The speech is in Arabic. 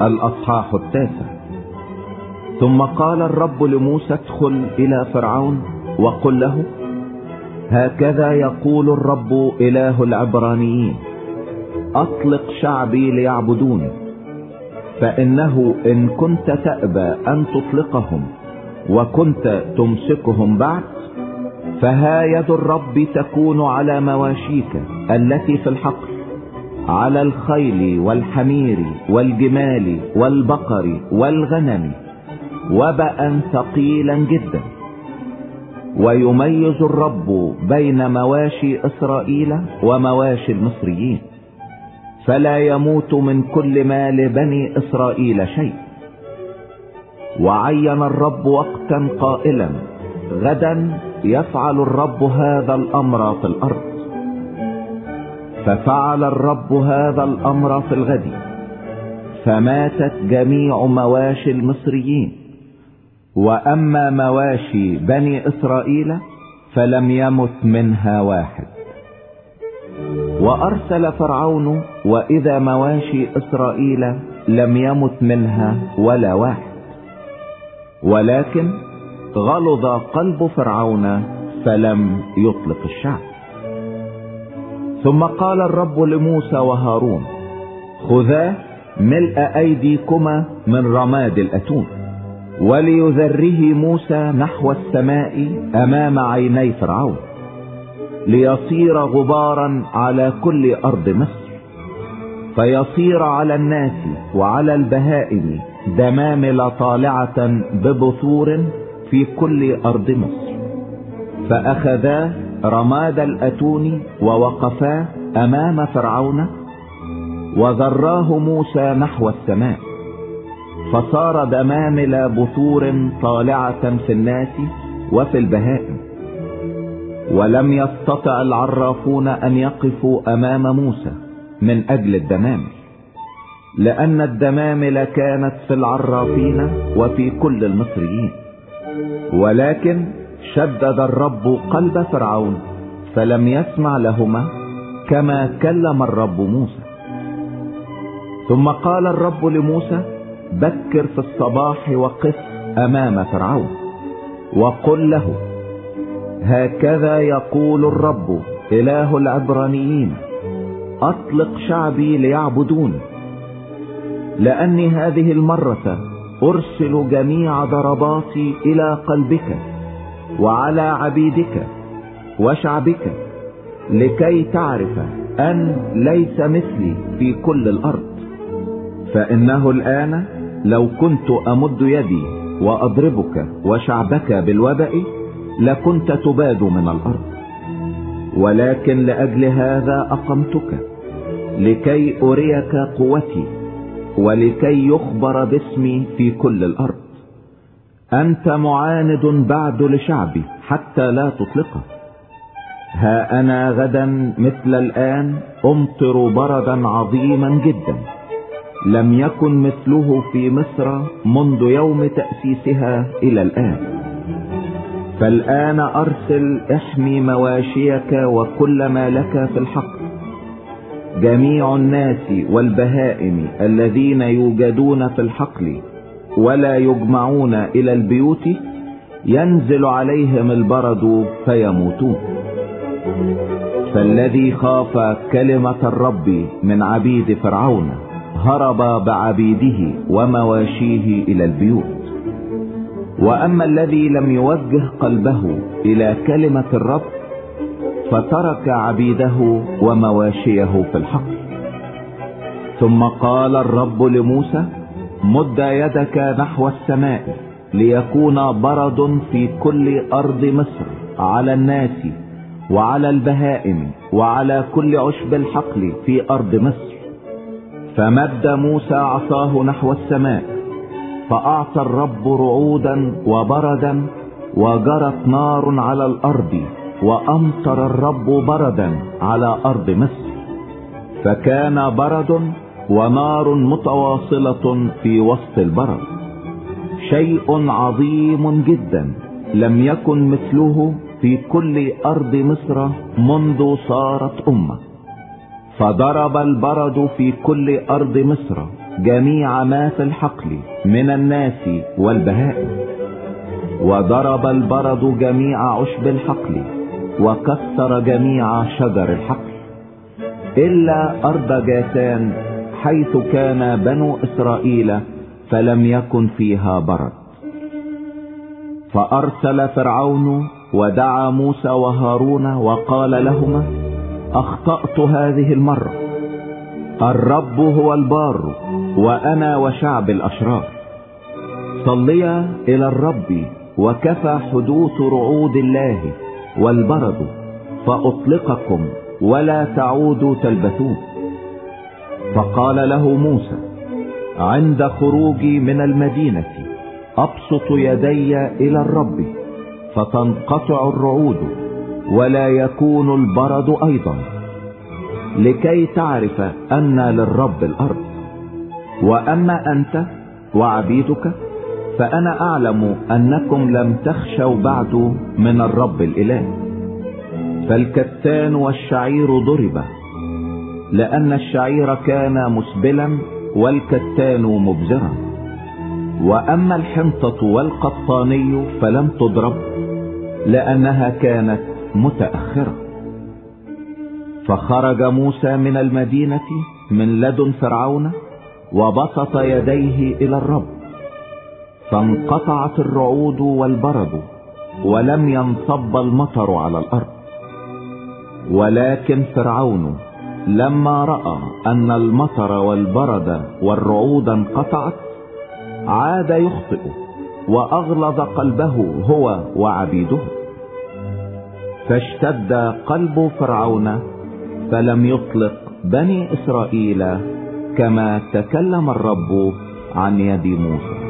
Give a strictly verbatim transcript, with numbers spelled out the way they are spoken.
الأصحاح التاسع. ثم قال الرب لموسى: ادخل إلى فرعون وقل له: هكذا يقول الرب إله العبرانيين: أطلق شعبي ليعبدوني، فإنه إن كنت تأبى أن تطلقهم وكنت تمسكهم بعد، فها يد الرب تكون على مواشيك التي في الحقل، على الخيل والحمير والجمال والبقر والغنم، وبأ ثقيلا جدا. ويميز الرب بين مواشي إسرائيل ومواشي المصريين، فلا يموت من كل مال بني إسرائيل شيء. وعين الرب وقتا قائلا: غدا يفعل الرب هذا الأمر في الأرض. ففعل الرب هذا الأمر في الغد، فماتت جميع مواشي المصريين، وأما مواشي بني إسرائيل فلم يمت منها واحد. وأرسل فرعون، وإذا مواشي إسرائيل لم يمت منها ولا واحد، ولكن غلظ قلب فرعون فلم يطلق الشعب. ثم قال الرب لموسى وهارون: خذا ملء أيديكما من رماد الأتون. وليذره موسى نحو السماء أمام عيني فرعون، ليصير غبارا على كل أرض مصر، فيصير على الناس وعلى البهائم دمامل طالعة ببثور في كل أرض مصر. فأخذا رماد الأتون ووقفا أمام فرعون، وذراه موسى نحو السماء، فصار دمامل بثور طالعة في الناس وفي البهائم. ولم يستطع العرافون أن يقفوا أمام موسى من أجل الدمامل، لأن الدمامل كانت في العرافين وفي كل المصريين. ولكن شدد الرب قلب فرعون فلم يسمع لهما، كما كلم الرب موسى. ثم قال الرب لموسى: بكر في الصباح وقف أمام فرعون وقل له: هكذا يقول الرب إله العبرانيين: أطلق شعبي ليعبدوني، لأني هذه المرة أرسل جميع ضرباتي إلى قلبك وعلى عبيدك وشعبك، لكي تعرف أن ليس مثلي في كل الأرض. فإنه الآن لو كنت أمد يدي وأضربك وشعبك بالوباء لكنت تباد من الأرض، ولكن لأجل هذا أقمتك، لكي أريك قوتي ولكي يخبر باسمي في كل الأرض. أنت معاند بعد لشعبي حتى لا تطلقه. ها أنا غدا مثل الآن أمطر بردا عظيما جدا، لم يكن مثله في مصر منذ يوم تأسيسها إلى الآن. فالآن أرسل احمي مواشيك وكل ما لك في الحقل. جميع الناس والبهائم الذين يوجدون في الحقل ولا يجمعون إلى البيوت ينزل عليهم البرد فيموتون. فالذي خاف كلمة الرب من عبيد فرعون هرب بعبيده ومواشيه إلى البيوت. وأما الذي لم يوجه قلبه إلى كلمة الرب فترك عبيده ومواشيه في الحقل. ثم قال الرب لموسى: مد يدك نحو السماء ليكون برد في كل أرض مصر، على الناس وعلى البهائم وعلى كل عشب الحقل في أرض مصر. فمد موسى عصاه نحو السماء، فأعطى الرب رعودا وبردا، وجرت نار على الأرض، وأمطر الرب بردا على أرض مصر. فكان برد ونار متواصلة في وسط البرد، شيء عظيم جدا لم يكن مثله في كل أرض مصر منذ صارت أمة. فضرب البرد في كل أرض مصر جميع ما في الحقل من الناس والبهائم. وضرب البرد جميع عشب الحقل وكسر جميع شجر الحقل إلا أرض جاسان حيث كان بنو إسرائيل فلم يكن فيها برد. فأرسل فرعون ودعا موسى وهارون وقال لهما: أخطأت هذه المرة، الرب هو البار وأنا وشعب الأشرار. صليا إلى الرب وكفى حدوث رعود الله والبرد فأطلقكم ولا تعودوا تلبثون. فقال له موسى: عند خروجي من المدينة أبسط يدي إلى الرب فتنقطع الرعود ولا يكون البرد أيضا، لكي تعرف أن للرب الأرض. وأما أنت وعبيدك فأنا أعلم أنكم لم تخشوا بعد من الرب الإله. فالكتان والشعير ضرب، لأن الشعير كان مسبلا والكتان مبزرا. وأما الحنطة والقطاني فلم تضرب، لأنها كانت متأخرة. فخرج موسى من المدينة من لدن فرعون وبسط يديه إلى الرب، فانقطعت الرعود والبرد ولم ينصب المطر على الأرض. ولكن فرعون لما رأى أن المطر والبرد والرعود انقطعت عاد يخطئ وأغلظ قلبه هو وعبيده. فاشتد قلب فرعون فلم يطلق بني إسرائيل كما تكلم الرب عن يد موسى.